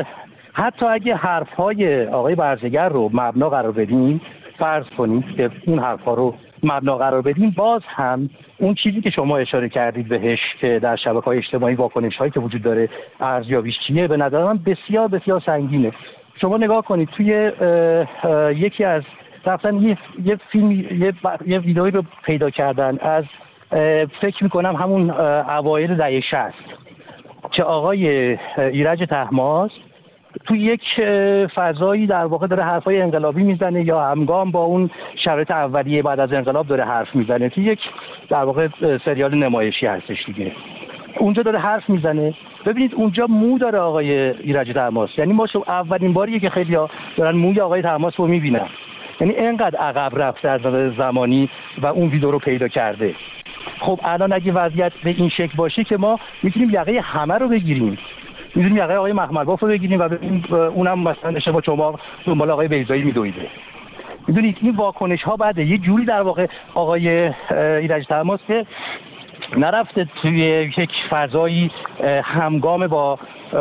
حتی اگه حرفهای آقای برزگر رو مبنا قرار بدیم، فرض کنید که اون حرفها رو مبنا قرار بدیم، باز هم اون چیزی که شما اشاره کردید بهش که در شبکه‌های اجتماعی واکنش‌هایی که وجود داره ارزیابیش چیه، به نظر من بسیار بسیار سنگینه. شما نگاه کنید توی یکی از رفتن یه, یه فیلم یه, یه ویدئویی رو پیدا کردن از فکر میکنم همون اوایل دهه شصت که آقای ایرج طهماسب توی یک فضایی در واقع داره حرفای انقلابی میزنه یا همگام با اون شرایط اولیه بعد از انقلاب داره حرف میزنه. توی یک در واقع سریال نمایشی هستش دیگه، اونجا داره حرف میزنه. ببینید اونجا مو داره آقای ایرج طهماسب، یعنی ما اولین باریه که خیلی‌ها دارن موی آقای طهماسب رو میبینن. یعنی اینقدر عقب رفته از زمانی و اون ویدیو رو پیدا کرده. خب الان اگه وضعیت به این شکل باشه که ما میتونیم یقه همه رو بگیریم، میتونیم یقه آقای مخملباف رو بگیریم و ببینیم اونم مثلا نشه با چماق دنبال آقای بیضایی میدویده. میدونید این واکنش ها بعد یه جوری در واقع آقای ایرج طهماسب که نرفته توی یک فضایی همگام با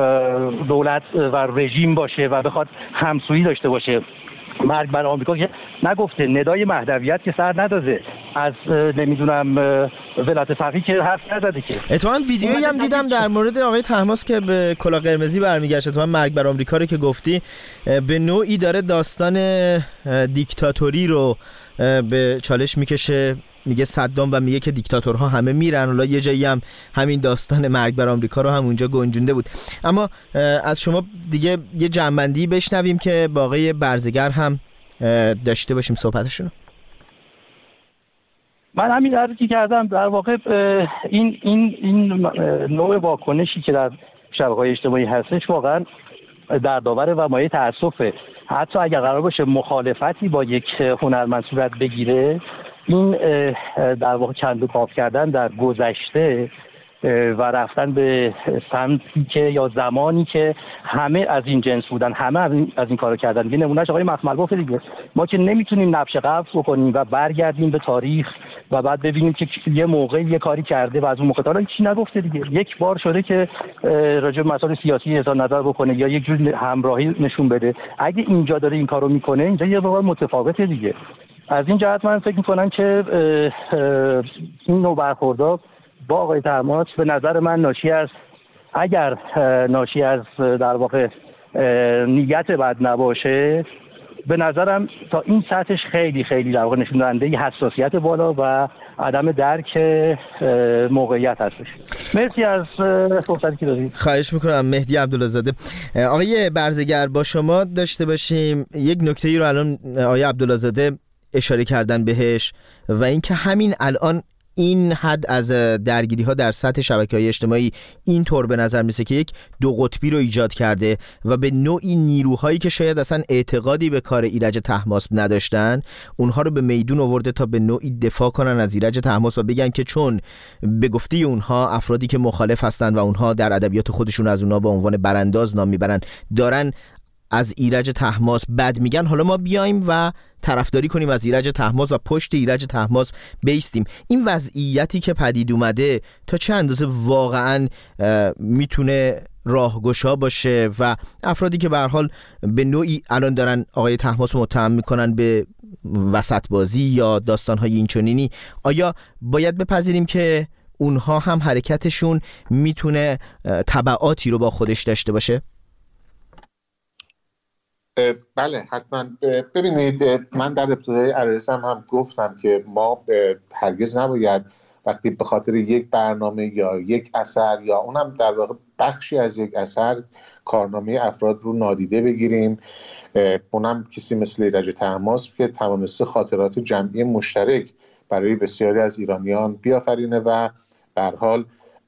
دولت و رژیم باشه و بخواد همسویی داشته باشه. مرگ بر آمریکا که نگفته، ندای مهدویت که سر ندازه، از نمیدونم ولایت فقیه که حرف نزده که.
اتفاقاً ویدیویی هم دیدم در مورد آقای طهماسب که به کلاه قرمزی برمیگشت. اتفاقاً مرگ بر آمریکا رو که گفتی به نوعی داره داستان دیکتاتوری رو به چالش میکشه، میگه صدام و میگه که دیکتاتورها همه میرن. حالا یه جایی هم همین داستان مرگ بر آمریکا رو هم اونجا گنجونده بود. اما از شما دیگه یه جنبندی بشنویم که با آقای برزگر هم داشته باشیم صحبتشون.
من همین عرضی کردم، در واقع این این این نوع واکنشی که در شبکه‌های اجتماعی هستش واقعا دردآور و مایه تأسفه. حتی اگر قرار باشه مخالفتی با یک هنرمند صورت بگیره، این در واقع کندو کاف کردن در گذشته و رفتن به سمتی که یا زمانی که همه از این جنس بودن، همه از این, از این کارو کردن. یه نمونهش آقای مخملباف دیگه. ما که نمیتونیم نبش قفل بکنیم و برگردیم به تاریخ و بعد ببینیم که یه موقع یه کاری کرده و از اون موقع تا الان چی نگفته دیگه. یک بار شده که راجع به مسائل سیاسی اظهار نظر بکنه یا یک جور همراهی نشون بده. اگه اینجا داره این کارو میکنه، اینجا یه واقعا متفاوته دیگه. از این جهت من فکر میکنم که این نوع برخوردها با آقای طهماسب به نظر من ناشی از اگر ناشی از در واقع نیت بد نباشه، به نظرم تا این سطحش خیلی خیلی در واقع نشون دهنده حساسیت بالا و عدم درک موقعیت هستش. مرسی از فرصتی که دادید.
خواهش میکنم. مهدی عبدالله‌زاده. آقای برزگر، با شما داشته باشیم. یک نکته‌ای رو الان آقای عبدالله‌زاده اشاره کردن بهش و اینکه همین الان این حد از درگیری ها در سطح شبکه‌های اجتماعی اینطور به نظر میسه که یک دو قطبی رو ایجاد کرده و به نوعی نیروهایی که شاید اصلا اعتقادی به کار ایرج طهماسب نداشتن، اونها رو به میدون آورده تا به نوعی دفاع کنن از ایرج طهماسب و بگن که چون به گفته اونها افرادی که مخالف هستن و اونها در ادبیات خودشون از اونها به عنوان برانداز نام میبرن، دارن از ایرج طهماسب بد میگن، حالا ما بیایم و طرفداری کنیم از ایرج طهماسب و پشت ایرج طهماسب بیستیم. این وضعیتی که پدید اومده تا چه اندازه واقعا میتونه راهگشا باشه و افرادی که به هر حال به نوعی الان دارن آقای طهماسب متهم میکنن به وسط بازی یا داستانهای اینچنینی، آیا باید بپذیریم که اونها هم حرکتشون میتونه تبعاتی رو با خودش داشته باشه؟
بله حتما. ببینید من در ابتدای عرضم هم گفتم که ما هرگز نباید وقتی به خاطر یک برنامه یا یک اثر یا اونم در واقع بخشی از یک اثر کارنامه افراد رو نادیده بگیریم. اونم کسی مثل ایرج طهماسب که توانسته خاطرات جمعی مشترک برای بسیاری از ایرانیان بیافرینه و به هر حال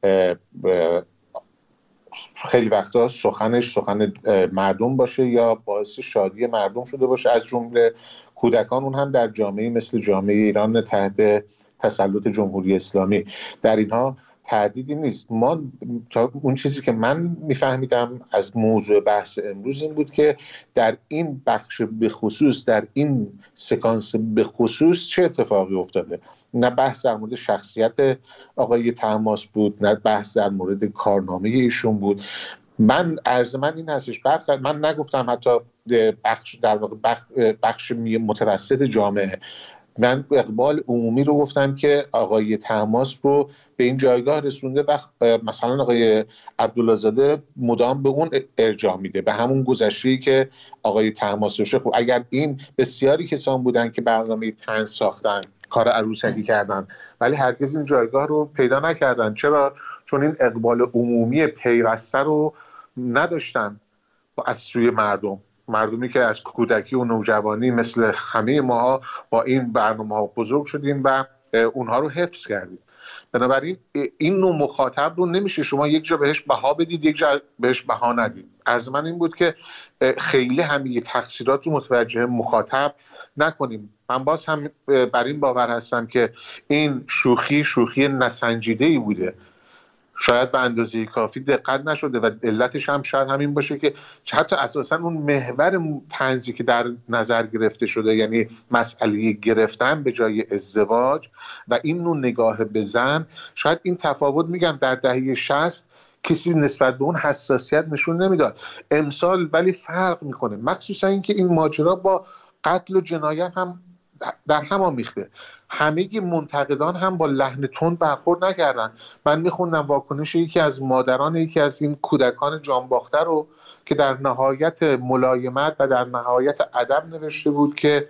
خیلی وقتا سخنش سخن مردم باشه یا باعث شادی مردم شده باشه، از جمله کودکان، اون هم در جامعه مثل جامعه ایران تحت تسلط جمهوری اسلامی. در اینها تردیدی نیست. ما تا اون چیزی که من میفهمیدم از موضوع بحث امروز این بود که در این بخش به خصوص، در این سکانس به خصوص چه اتفاقی افتاده. نه بحث در مورد شخصیت آقای طهماسب بود، نه بحث در مورد کارنامه ایشون بود. من عرض من این هستش، من نگفتم حتی بخش در واقع بخش, بخش متوسط جامعه، من اقبال عمومی رو گفتم که آقای طهماسب رو به این جایگاه رسونده و مثلا آقای عبدالله زاده مدام به اون ارجاع میده، به همون گذشته‌ای که آقای طهماسب شد. خب اگر این بسیاری کسان بودن که برنامه طنز ساختن، کار عروسکی کردن، ولی هرگز این جایگاه رو پیدا نکردن. چرا؟ چون این اقبال عمومی پیوسته رو نداشتن از سوی مردم. مردمی که از کودکی و نوجوانی مثل همه ما با این برنامه ها بزرگ شدیم و اونها رو حفظ کردیم. بنابراین این نوع مخاطب رو نمیشه شما یک جا بهش بها بدید، یک جا بهش بها ندید. عرض من این بود که خیلی همه تقصیرات رو متوجه مخاطب نکنیم. من باز هم بر این باور هستم که این شوخی شوخی نسنجیده‌ای بوده، شاید به اندازه کافی دقت نشده و علتش هم شاید همین باشه که حتی اساسا اون محور طنزی که در نظر گرفته شده، یعنی مسئله گرفتن به جای ازدواج و این نوع نگاه به زن، شاید این تفاوت میگم در دهه شصت کسی نسبت به اون حساسیت نشون نمیداد. امسال ولی فرق میکنه، مخصوصا اینکه این ماجرا با قتل و جنایت هم در هم آمیخته. همگی منتقدان هم با لحن تند برخورد نکردن. من میخوندم واکنش یکی از مادران یکی از این کودکان جانباخته رو که در نهایت ملایمت و در نهایت ادب نوشته بود که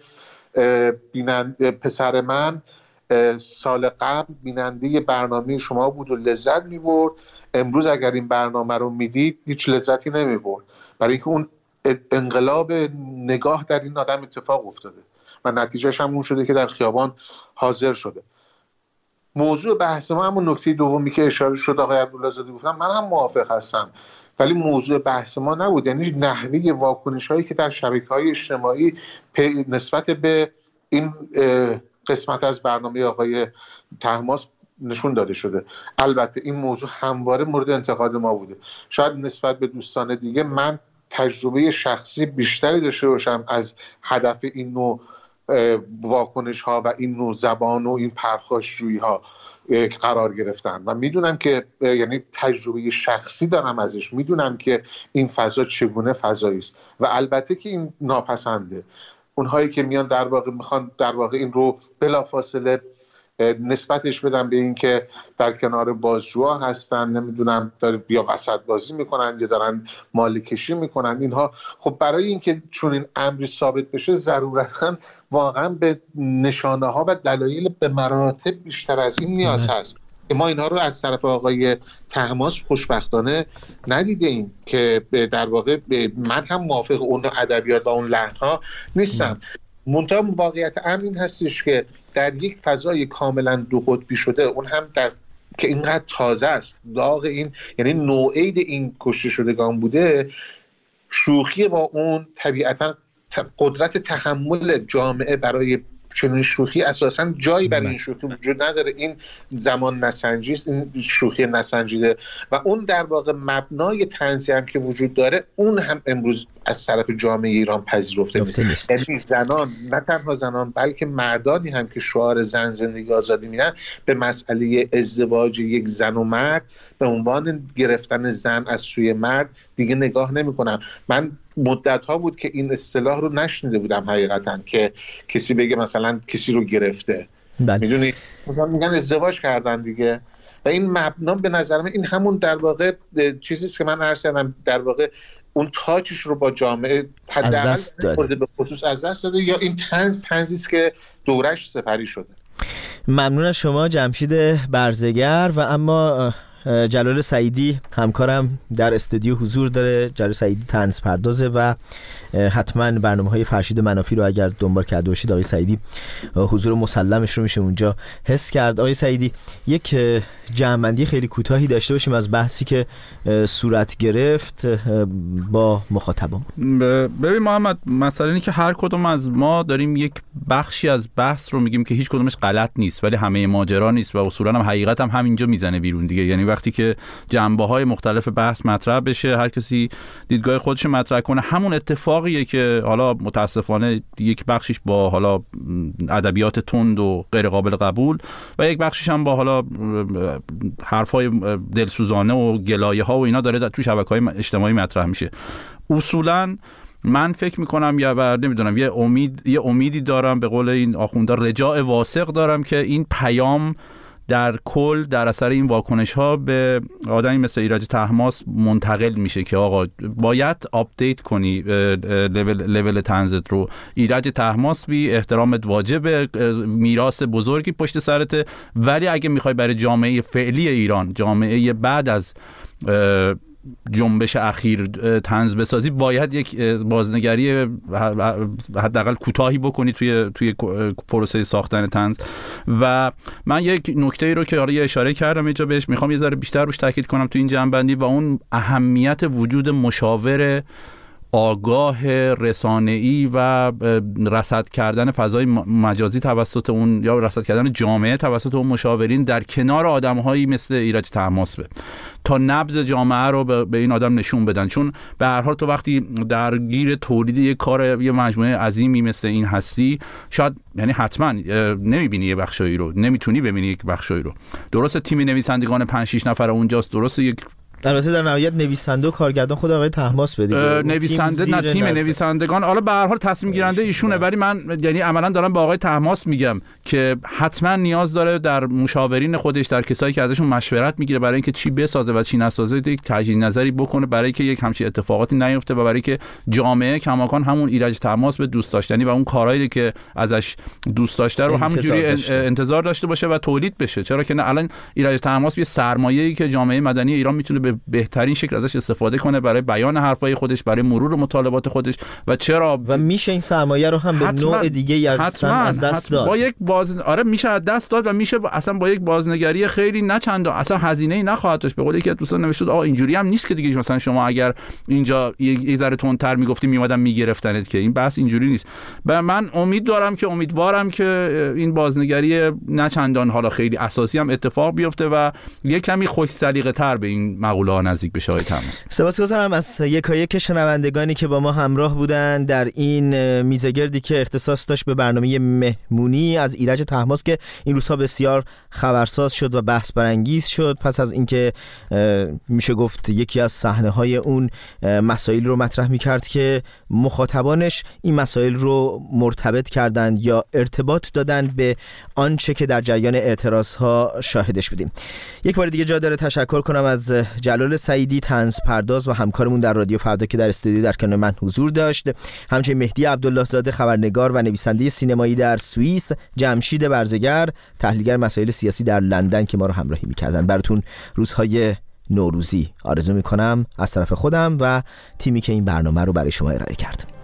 بیننده پسر من سال قبل بیننده برنامه شما بود و لذت میبرد، امروز اگر این برنامه رو میدید هیچ لذتی نمیبرد، برای اینکه اون انقلاب نگاه در این آدم اتفاق افتاده و نتیجهش هم اون شده که در خیابان حاضر شده. موضوع بحث ما همون نکته دومی که اشاره شد آقای عبدالله زاده گفتم، من هم موافق هستم، ولی موضوع بحث ما نبود. یعنی نحوه واکنش هایی که در شبکه‌های اجتماعی نسبت به این قسمت از برنامه آقای طهماسب نشون داده شده. البته این موضوع همواره مورد انتقاد ما بوده. شاید نسبت به دوستان دیگه من تجربه شخصی بیشتری داشته باشم از هدف این نوع واکنش ها و این نوع زبان و این پرخاشجویی ها قرار گرفتن و میدونم که یعنی تجربه شخصی دارم ازش، میدونم که این فضا چگونه فضایی است و البته که این ناپسنده. اونهایی که میان در واقع میخوان در واقع این رو بلافاصله نسبتش بدن به این که در کنار بازجوها هستن، نمیدونم داره یا وسط بازی میکنن یا دارن مال کشی میکنن، اینها خب برای اینکه چون این امری ثابت بشه ضرورتاً واقعا به نشانه ها و دلایل به مراتب بیشتر از این نیاز هست. ما اینها رو از طرف آقای طهماسب خوشبختانه ندیده ایم که در واقع من هم موافق اون ادبیات و اون لحن‌ها نیستم. منتها واقعیت امر این هستش که در یک فضای کاملا دو قطبی شده، اون هم در که اینقدر تازه است، داغ این یعنی نوعید این کشته شدگان بوده، شوخی با اون طبیعتا قدرت تحمل جامعه برای چنین شوخی اساساً جایی برای این شوخی وجود نداره. این زمان نسنجی است، این شوخی نسنجیده و اون در واقع مبنای طنزی هم که وجود داره اون هم امروز از طرف جامعه ایران پذیرفته نیست. یعنی زنان، نه تنها زنان بلکه مردانی هم که شعار زن زندگی آزادی میدن به مسئله ازدواج یک زن و مرد به عنوان گرفتن زن از سوی مرد دیگه نگاه نمی‌کنم. من مدت ها بود که این اصطلاح رو نشنیده بودم حقیقتا که کسی بگه مثلا کسی رو گرفته. میدونی میگن ازدواج کردن دیگه. و این مبنا به نظر من این همون در واقع چیزی است که من عرض کردم، در واقع اون تاچش رو با جامعه
از دست داده،
به خصوص از دست داده، یا این طنز طنزی است که دورش سپری شده.
ممنون از شما جمشید برزگر. و اما جلال سعیدی همکارم در استودیو حضور داره. جلال سعیدی طنز پردازه و حتما برنامه‌های فرشید منافی رو اگر دنبال کرده باشید آقای سعیدی حضور مسلمش رو میشه اونجا حس کرد. آقای سعیدی یک جمع‌بندی خیلی کوتاهی داشته باشیم از بحثی که صورت گرفت با مخاطبان.
ببین محمد، مسئله اینه که هر کدوم از ما داریم یک بخشی از بحث رو میگیم که هیچ کدومش غلط نیست ولی همه ماجرا نیست و اصولا هم حقیقت هم همینجا میزنه بیرون دیگه. یعنی وقتی که جنبه‌های مختلف بحث مطرح بشه، هر کسی دیدگاه خودش مطرح کنه، همون اتفاقیه که حالا متاسفانه یک بخشش با حالا ادبیات تند و غیر قابل قبول و یک بخشش هم با حالا حرفای دلسوزانه و گلایه‌ها و اینا داره تو شبکه‌های اجتماعی مطرح میشه. اصولاً من فکر میکنم یا بر نمیدونم یه امید یه امیدی دارم، به قول این آخوندا رجاء واسق دارم که این پیام در کل در اثر این واکنش ها به آدمی مثل ایرج طهماسب منتقل میشه که آقا باید آپدیت کنی لول لول طنزت رو. ایرج طهماسبی، احترامت واجبه، میراث بزرگی پشت سرته، ولی اگه میخوای برای جامعه فعلی ایران، جامعه بعد از جنبش اخیر طنز بسازی، باید یک بازنگری حداقل کوتاهی بکنی توی توی پروسه ساختن طنز. و من یک نکته رو که آره اشاره کردم اینجا بهش میخوام یه ذره بیشتر روش تاکید کنم تو این جنبندی و اون اهمیت وجود مشاور آگاه رسانه‌ای و رصد کردن فضای مجازی توسط اون یا رصد کردن جامعه توسط اون مشاورین در کنار آدم‌هایی مثل ایرج طهماسب تا نبض جامعه رو به این آدم نشون بدن. چون به هر حال تو وقتی درگیر تولید یک کار یه مجموعه عظیمی مثل این هستی، شاید یعنی حتما نمی‌بینی یه بخشایی رو، نمیتونی ببینی یک بخشایی رو. درسته تیم نویسندگان پنج شش نفر اونجاست، درسته یک
البته در نهایت نویسنده و کارگردان خود آقای طهماسب دیگه،
نویسنده نه تیم نویسندگان، حالا به هر حال تصمیم گیرنده ایشونه. ولی من یعنی عملا دارم با آقای طهماسب میگم که حتما نیاز داره در مشاورین خودش، در کسایی که ازشون مشورت میگیره برای اینکه چی بسازه و چی نسازه، یک تجدید نظری بکنه برای اینکه یک همچین اتفاقاتی نیفته و برای اینکه جامعه کماکان همون ایرج طهماسب دوست داشتنی و اون کارهایی که ازش دوست داشته رو همونجوری انتظار داشته باشه و تولید بشه. چرا که نه الان ایرج طهماسب یه سرمایه‌ای که جامعه مدنی ایران میتونه به بهترین شکل ازش استفاده کنه برای بیان حرفای خودش، برای مرور مطالبات خودش. و چرا
و میشه این سرمایه رو هم به نوع دیگه از از دست داد.
با یک باز آره میشه از دست داد و میشه اصلا با یک بازنگری خیلی نه چند اصلا هزینه‌ای نخواهد داشت. به قولی که دوستان نوشته آقا اینجوری هم نیست که دیگه مثلا شما اگر اینجا یک ذره تندتر میگفتی میومدن میگرفتنت، که این بحث اینجوری نیست. و من امید دارم که امیدوارم که این بازنگری نه چندان حالا خیلی اساسی هم اتفاق بیفته و یک کمی خوش سلیقه تر به این مقوله نزدیک بشه. آقای طهماسب
سپاسگزارم از یکایک شنوندگانی که با ما همراه بودن در این میزگردی که اختصاص داشت به برنامه مهمونی از ایرج طهماسب که این روزها بسیار خبرساز شد و بحث برانگیز شد پس از اینکه میشه گفت یکی از صحنه‌های اون مسائل رو مطرح می‌کرد که مخاطبانش این مسائل رو مرتبط کردند یا ارتباط دادند به آنچه که در جریان اعتراض‌ها شاهدش بودیم. یک بار دیگه جا داره تشکر کنم از جلال سعیدی طنز پرداز و همکارمون در رادیو فردا که در استودیو در کنار من حضور داشت، همچنین مهدی عبدالله زاده خبرنگار و نویسنده سینمایی در سوئیس، جمشید برزگر تحلیلگر مسائل سیاسی در لندن که ما رو همراهی می‌کردن. براتون روزهای نوروزی آرزو می‌کنم از طرف خودم و تیمی که این برنامه رو برای شما ارائه کرد.